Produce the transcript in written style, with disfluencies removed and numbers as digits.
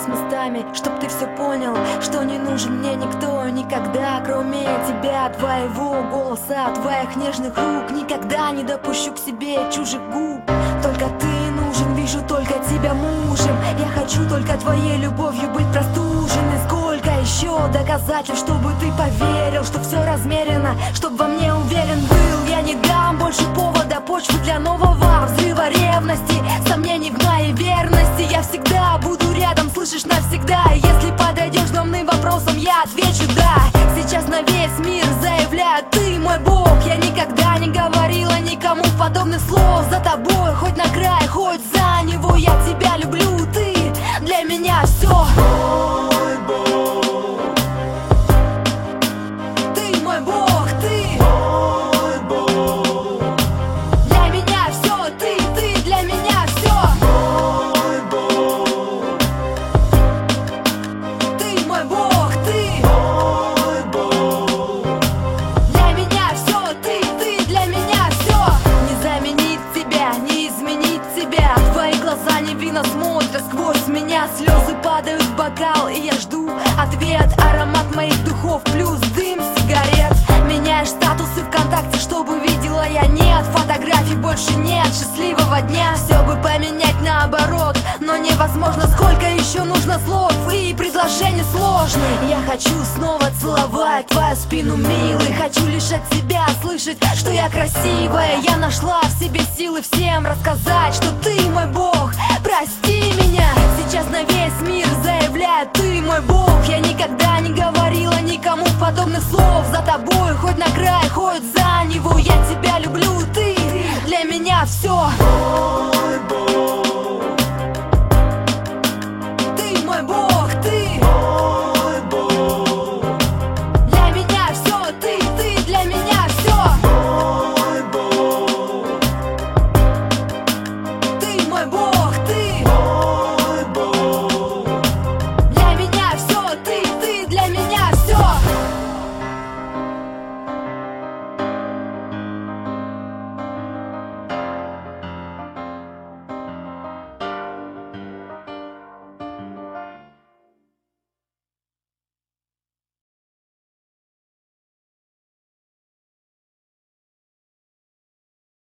поменялась местами, чтоб ты все понял, что не нужен мне никто никогда, кроме тебя, твоего голоса, твоих нежных рук. Никогда не допущу к себе чужих губ. Только ты нужен, вижу только тебя мужем. Я хочу только твоей любовью быть простуженной. Сколько еще доказательств, чтобы ты поверил, что все размерено, чтоб во мне уверен был. Я не дам больше повода, почвы для нового взрыва ревности, сомнений в моей верности. Я всегда буду рядом, слышишь, навсегда. Если подойдешь главным вопросом, я отвечу да. Сейчас на весь мир заявляю: ты мой Бог. Я никогда не говорила никому подобных слов. За тобой, хоть на край, хоть за него, я тебя люблю. Ты для меня все. Мой Бог, Ты мой Бог, ты мой Бог, для меня все. Ты для меня все. мой Бог, Ты мой Бог, ты мой Бог, для меня все. Ты для меня все. Не заменить тебя, не изменить тебя. Твои глаза невинно смотрят сквозь меня. Слезы падают в бокал, и я жду ответ. Аромат моих духов плюс дым сигарет. Меняешь статусы ВКонтакте, чтобы видела я. Нет фотографий, больше нет счастливого дня. Все бы поменять наоборот, но невозможно. Сколько еще нужно слов и предложений сложных. Я хочу снова целовать твою спину, милый. Хочу лишь от тебя слышать, что я красивая. Я нашла в себе силы всем рассказать, что ты мой Бог. Прости меня. Сейчас на весь мир заявляю: ты мой Бог. Я никогда не говорила никому подобных слов. За тобой, хоть на край, хоть за него, я тебя люблю. Ты для меня все. мой Бог, Ты мой Бог.